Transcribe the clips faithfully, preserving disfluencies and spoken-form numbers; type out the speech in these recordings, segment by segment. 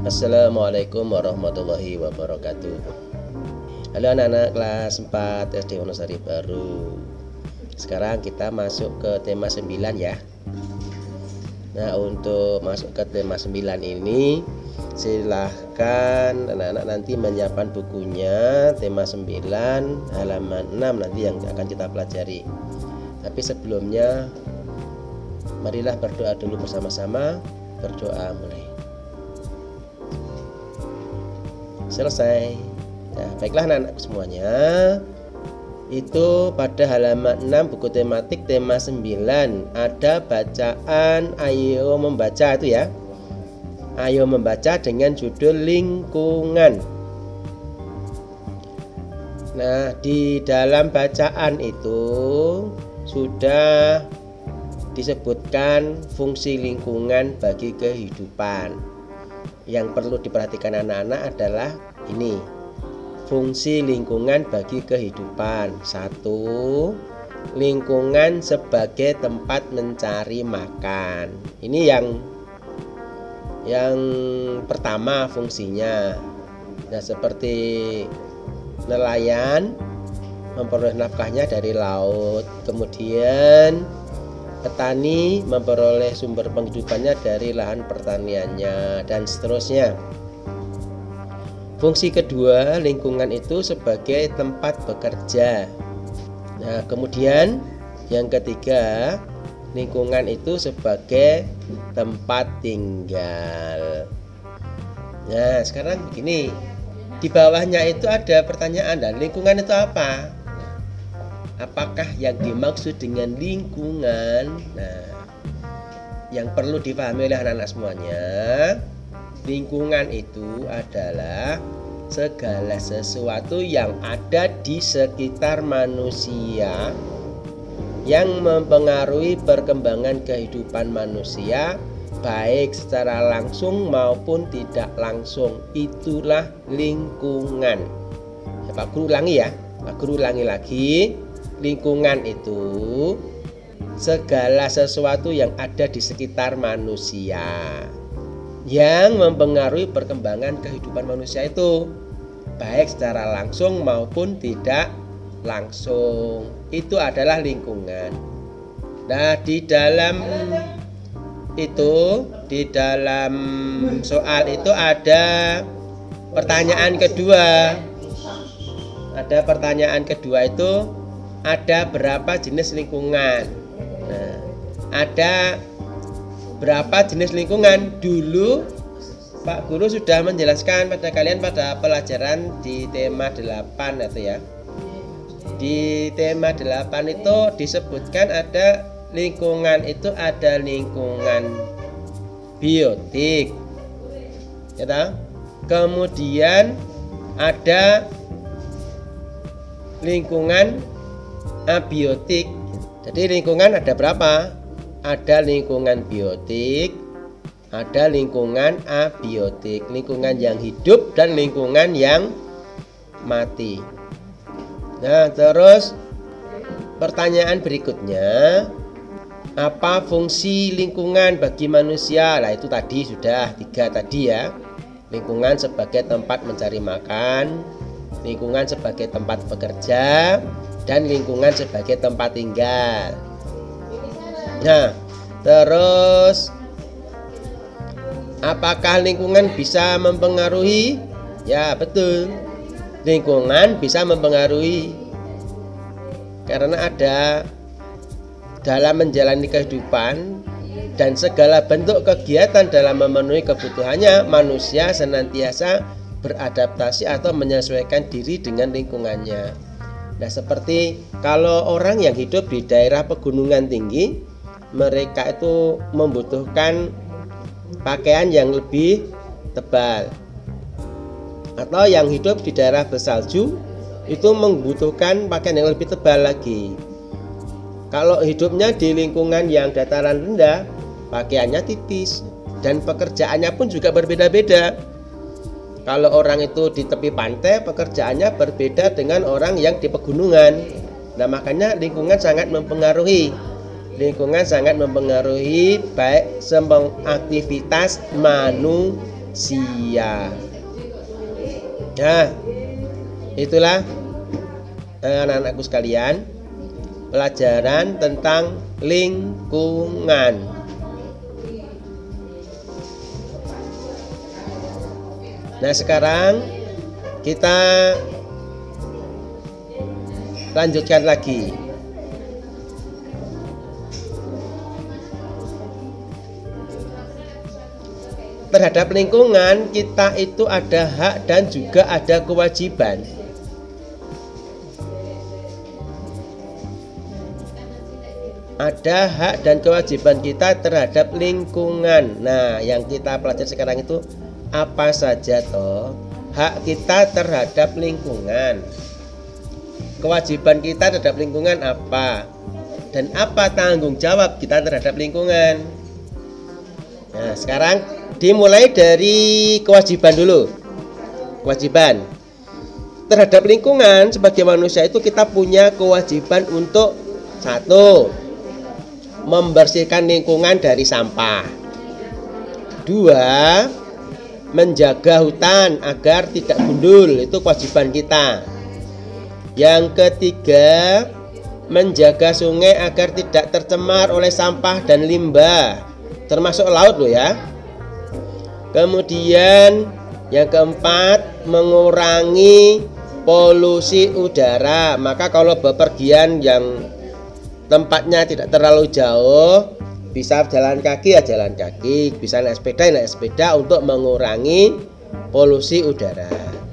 Assalamualaikum warahmatullahi wabarakatuh. Halo anak-anak kelas empat S D Wonosari Baru. Sekarang kita masuk ke tema sembilan ya. Nah, untuk masuk ke tema sembilan ini silahkan anak-anak nanti menyiapkan bukunya tema sembilan halaman enam nanti yang akan kita pelajari. Tapi sebelumnya marilah berdoa dulu bersama-sama. Berdoa mulai. Selesai. Nah, baiklah anak-anak semuanya. Itu pada halaman enam buku tematik tema sembilan ada bacaan ayo membaca itu ya. Ayo membaca dengan judul lingkungan. Nah, di dalam bacaan itu sudah disebutkan fungsi lingkungan bagi kehidupan. Yang perlu diperhatikan anak-anak adalah ini, fungsi lingkungan bagi kehidupan. Satu, lingkungan sebagai tempat mencari makan. Ini yang yang pertama fungsinya. Nah, seperti nelayan memperoleh nafkahnya dari laut, kemudian petani memperoleh sumber penghidupannya dari lahan pertaniannya, dan seterusnya. Fungsi kedua, lingkungan itu sebagai tempat bekerja. Nah, kemudian yang ketiga, lingkungan itu sebagai tempat tinggal. Nah, sekarang begini, di bawahnya itu ada pertanyaan, dan lingkungan itu apa? Apakah yang dimaksud dengan lingkungan? Nah, yang perlu dipahami oleh anak-anak semuanya, lingkungan itu adalah segala sesuatu yang ada di sekitar manusia yang mempengaruhi perkembangan kehidupan manusia baik secara langsung maupun tidak langsung. Itulah lingkungan. Ya, Pak Guru ulangi ya. Pak Guru ulangi lagi. Lingkungan itu segala sesuatu yang ada di sekitar manusia yang mempengaruhi perkembangan kehidupan manusia itu baik secara langsung maupun tidak langsung. Itu adalah lingkungan. Nah, di dalam itu di dalam soal itu ada pertanyaan kedua. Ada pertanyaan kedua itu ada berapa jenis lingkungan? Nah, ada berapa jenis lingkungan? Dulu Pak Guru sudah menjelaskan pada kalian pada pelajaran di tema delapan itu ya. Di tema delapan itu disebutkan ada lingkungan itu ada lingkungan biotik. Ya toh? Kemudian ada lingkungan abiotik. Jadi lingkungan ada berapa? Ada lingkungan biotik, ada lingkungan abiotik, lingkungan yang hidup dan lingkungan yang mati. Nah, terus pertanyaan berikutnya, apa fungsi lingkungan bagi manusia? Nah, itu tadi sudah tiga tadi ya. Lingkungan sebagai tempat mencari makan, lingkungan sebagai tempat bekerja, dan lingkungan sebagai tempat tinggal. Nah, terus apakah lingkungan bisa mempengaruhi? Ya, betul. Lingkungan bisa mempengaruhi karena ada dalam menjalani kehidupan dan segala bentuk kegiatan dalam memenuhi kebutuhannya, manusia senantiasa beradaptasi atau menyesuaikan diri dengan lingkungannya. Nah, seperti kalau orang yang hidup di daerah pegunungan tinggi, mereka itu membutuhkan pakaian yang lebih tebal. Atau yang hidup di daerah bersalju itu membutuhkan pakaian yang lebih tebal lagi. Kalau hidupnya di lingkungan yang dataran rendah, pakaiannya tipis dan pekerjaannya pun juga berbeda-beda. Kalau orang itu di tepi pantai, pekerjaannya berbeda dengan orang yang di pegunungan. Nah, makanya lingkungan sangat mempengaruhi. Lingkungan sangat mempengaruhi baik semua aktivitas manusia. sia. Nah, itulah anak-anakku sekalian, pelajaran tentang lingkungan. Nah, sekarang kita lanjutkan lagi. Terhadap lingkungan kita itu ada hak dan juga ada kewajiban. Ada hak dan kewajiban kita terhadap lingkungan. Nah, yang kita pelajari sekarang itu apa saja toh? Hak kita terhadap lingkungan. Kewajiban kita terhadap lingkungan apa? Dan apa tanggung jawab kita terhadap lingkungan? Nah, sekarang dimulai dari kewajiban dulu. Kewajiban terhadap lingkungan, sebagai manusia itu kita punya kewajiban untuk satu, membersihkan lingkungan dari sampah. Dua, menjaga hutan agar tidak gundul, itu kewajiban kita. Yang ketiga, menjaga sungai agar tidak tercemar oleh sampah dan limbah, termasuk laut loh ya. Kemudian yang keempat, mengurangi polusi udara. Maka kalau bepergian yang tempatnya tidak terlalu jauh, bisa jalan kaki ya jalan kaki, bisa naik sepeda naik sepeda untuk mengurangi polusi udara.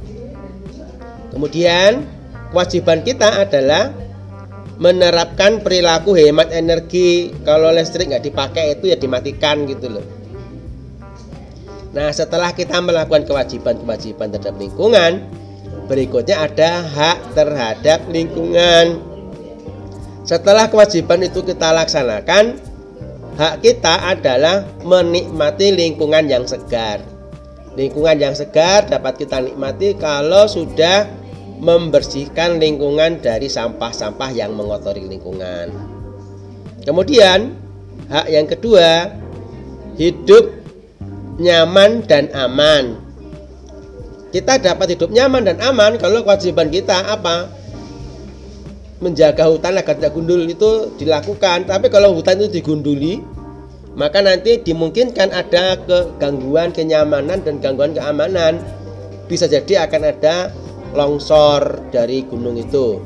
Kemudian kewajiban kita adalah menerapkan perilaku hemat energi. Kalau listrik nggak dipakai itu ya dimatikan gitu loh. Nah, setelah kita melakukan kewajiban-kewajiban terhadap lingkungan, berikutnya ada hak terhadap lingkungan. Setelah kewajiban itu kita laksanakan, hak kita adalah menikmati lingkungan yang segar. Lingkungan yang segar dapat kita nikmati kalau sudah membersihkan lingkungan dari sampah-sampah yang mengotori lingkungan. Kemudian, hak yang kedua, hidup nyaman dan aman. Kita dapat hidup nyaman dan aman kalau kewajiban kita apa? Menjaga hutan agar tidak gundul itu dilakukan. Tapi kalau hutan itu digunduli, maka nanti dimungkinkan ada kegangguan kenyamanan dan gangguan keamanan. Bisa jadi akan ada longsor dari gunung itu.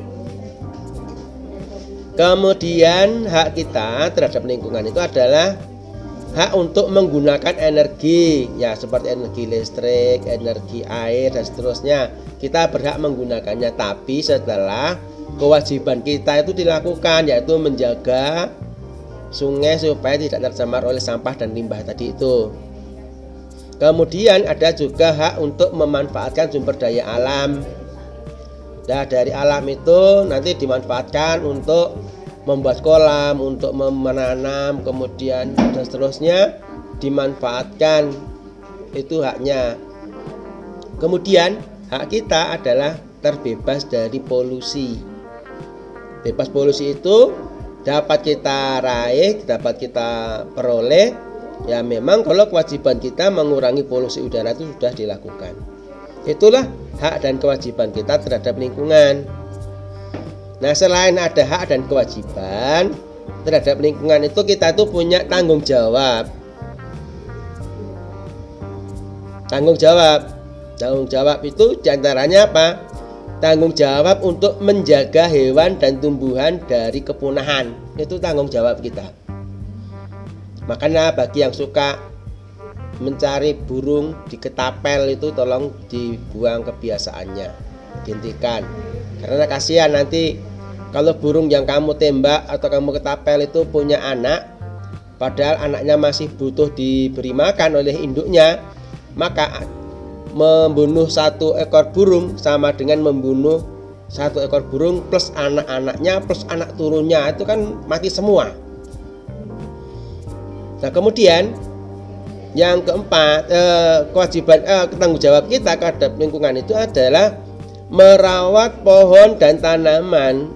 Kemudian hak kita terhadap lingkungan itu adalah hak untuk menggunakan energi, ya seperti energi listrik, energi air dan seterusnya. Kita berhak menggunakannya, tapi setelah kewajiban kita itu dilakukan, yaitu menjaga sungai supaya tidak tercemar oleh sampah dan limbah tadi itu. Kemudian ada juga hak untuk memanfaatkan sumber daya alam. Nah, dari alam itu nanti dimanfaatkan untuk membuat kolam, untuk menanam, kemudian dan seterusnya dimanfaatkan. Itu haknya. Kemudian hak kita adalah terbebas dari polusi. Bebas polusi itu dapat kita raih, dapat kita peroleh, ya memang kalau kewajiban kita mengurangi polusi udara itu sudah dilakukan. Itulah hak dan kewajiban kita terhadap lingkungan. Nah, selain ada hak dan kewajiban terhadap lingkungan itu, kita itu punya tanggung jawab. Tanggung jawab. Tanggung jawab itu diantaranya apa? Tanggung jawab untuk menjaga hewan dan tumbuhan dari kepunahan. Itu tanggung jawab kita. Makanya bagi yang suka mencari burung di ketapel itu tolong dibuang kebiasaannya, dihentikan. Karena kasihan nanti kalau burung yang kamu tembak atau kamu ketapel itu punya anak, padahal anaknya masih butuh diberi makan oleh induknya, maka membunuh satu ekor burung sama dengan membunuh satu ekor burung plus anak-anaknya plus anak turunnya, itu kan mati semua. Nah, kemudian yang keempat, eh, kewajiban eh, tanggung jawab kita terhadap lingkungan itu adalah merawat pohon dan tanaman.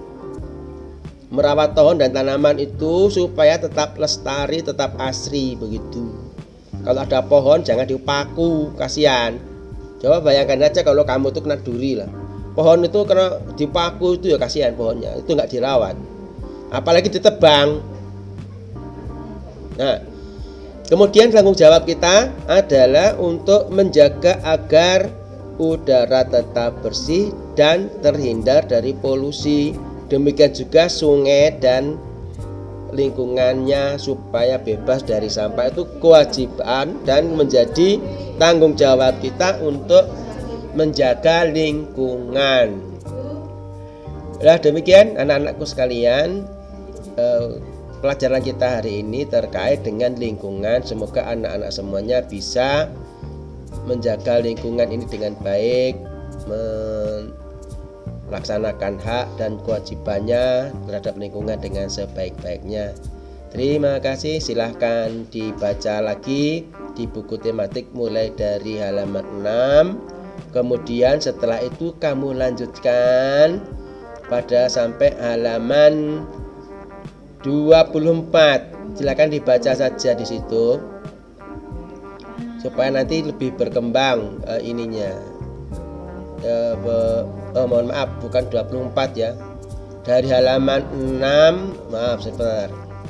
Merawat pohon dan tanaman itu supaya tetap lestari, tetap asri begitu. Kalau ada pohon jangan dipaku, kasihan. Coba bayangkan aja kalau kamu tuh kena duri lah. Pohon itu kena dipaku itu ya kasihan pohonnya, itu nggak dirawat. Apalagi ditebang. Nah, kemudian tanggung jawab kita adalah untuk menjaga agar udara tetap bersih dan terhindar dari polusi. Demikian juga sungai dan lingkungannya supaya bebas dari sampah. Itu kewajiban dan menjadi tanggung jawab kita untuk menjaga lingkungan. Nah, demikian anak-anakku sekalian, eh, pelajaran kita hari ini terkait dengan lingkungan. Semoga anak-anak semuanya bisa menjaga lingkungan ini dengan baik, melaksanakan hak dan kewajibannya terhadap lingkungan dengan sebaik-baiknya. Terima kasih, silahkan dibaca lagi di buku tematik mulai dari halaman enam. Kemudian setelah itu kamu lanjutkan pada sampai halaman dua puluh empat. Silakan dibaca saja di situ supaya nanti lebih berkembang uh, ininya. Uh, be, oh, mohon maaf, bukan dua puluh empat ya. Dari halaman enam, maaf sebentar.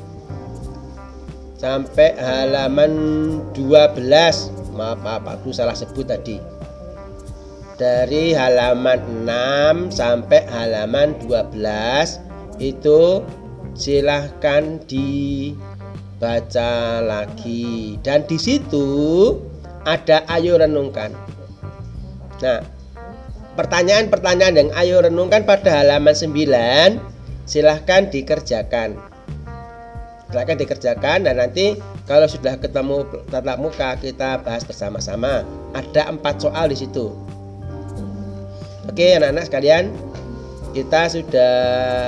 Sampai halaman dua belas. Maaf, maaf, aku salah sebut tadi. Dari halaman enam sampai halaman dua belas itu silahkan dibaca lagi, dan di situ ada ayo renungkan. Nah, pertanyaan-pertanyaan yang ayo renungkan pada halaman sembilan silahkan dikerjakan. Silahkan dikerjakan, dan nanti kalau sudah ketemu tatap muka kita bahas bersama-sama. Ada empat soal di situ. Oke anak-anak sekalian, kita sudah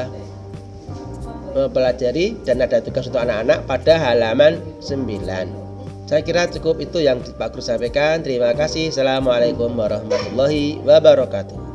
mempelajari dan ada tugas untuk anak-anak pada halaman sembilan. Saya kira cukup itu yang Pak Guru sampaikan. Terima kasih. Assalamualaikum warahmatullahi wabarakatuh.